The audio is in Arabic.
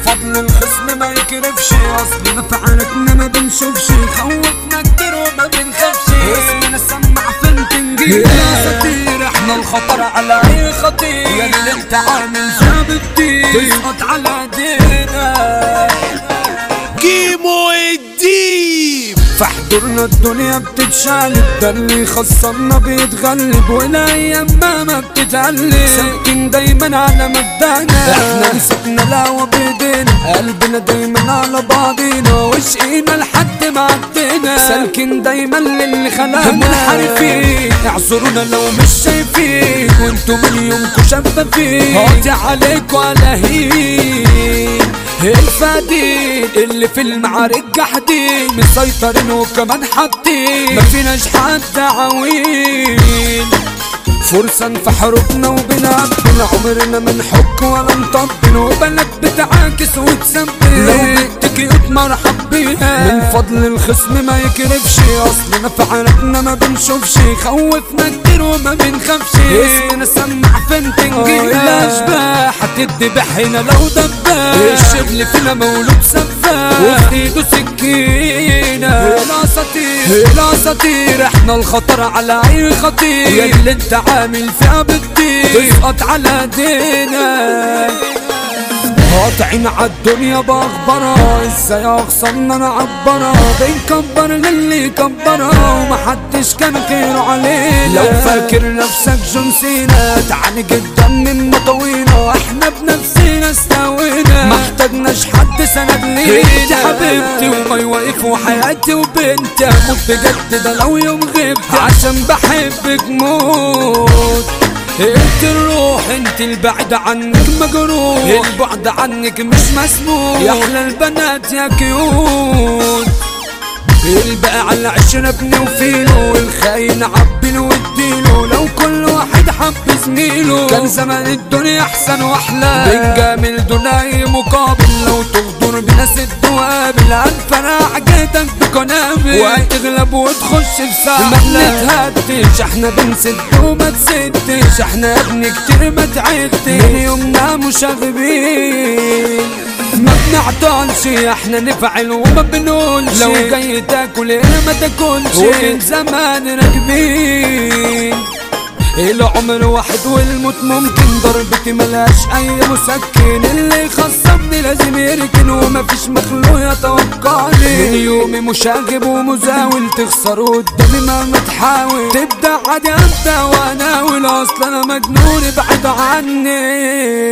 فضل الخصم ما يكرفش، اصلنا في عالتنا ما بنشوفش، خوفنا كتير وما بنخافش، اسمنا سمع فين تنجيب يا ساتير، احنا الخطر على اي خطير، يا اللي انت عامل جاب الدين تسقط على ايدينا. كيمو الديب في حضورنا الدنيا بتتشالب، ده اللي خسرنا بيتغلب، والايام ما بتتقلب، ساكن دايما على مبدأنا، احنا مسكنا الهوا بايدينا، قلبنا دايما على بعضينا، وشقينا لحد ما عدينا، سالكين دايما للي خلانا، منحرفين اعذرونا لو مش شايفين، وانتوا من يومكوا شفافين، قاطع عليكوا على هين الفادين اللي في المعارك جاحدين، مسيطرين وكمان حاطين، ما فيناش حد عوين، فرصة في حروبنا وبنقبل، عمرنا ما نحك ولا نطبل، وبلد بتعاكس وتسبل، لو بتجي مرحب بيها، من فضل الخصم ما يكرفش، اصلنا في عالتنا ما بنشوفش، خوفنا كتير وما بنخافش، اسمنا سمع فين تنجينا، الاشباح هتدبح هنا لو دباح، الشبل فينا مولود سفاح، وفي ايده سكينة، الاساطير احنا الخطر على اي خطير، يا اللي انت عامل فيها بالدين تسقط على ايدينا، قاطعين عالدنيا باخبارها، ازاي اخسرنا نعبرها، بنكبر للي يكبرها، ومحدش كان خيره علينا، لو فاكر نفسك جون سينا تعاني جدا من مطوينا، احنا بنفسنا استوينا، ما احتاجناش حد سند لينا، انت حبيبتي ومي واقف وحياتي وبنتي، اموت بجد ده لو يوم غبت، عشان بحبك موت، انت الروح انت البعد عنك مجروح، البعد عنك مش مسموح، يا احلى البنات يا كيوت، البقى على العشرة ابني وفيله، والخاين عبله واديله، لو كل واحد حب زميله، كان زمان الدنيا احسن واحلى، بنجامل دون اي مقابل، لو تغدر بنا سد وقابل، هنفرع جيتك بقنابل، وهتغلب وتخش في ساعة، ما بنتهدش احنا بنسد وما تسدش، احنا يا ابني كتير ما تعدش، من يومنا مشاغبين ما بنعطلش، احنا نفعل وما بنقولش، لو جاي تاكل هنا ما تاكلش، ومن زمان راكبين، العمر واحد والموت ممكن، ضربتي ملهاش اي مسكن، اللي يخصمني لازم يركن، ومفيش مخلوق يتوقعني، من يومي مشاغب ومزاول، تخسر قدامي مهما تحاول، تبدا عادي ابدا واناول، اصل انا مجنون ابعد عني.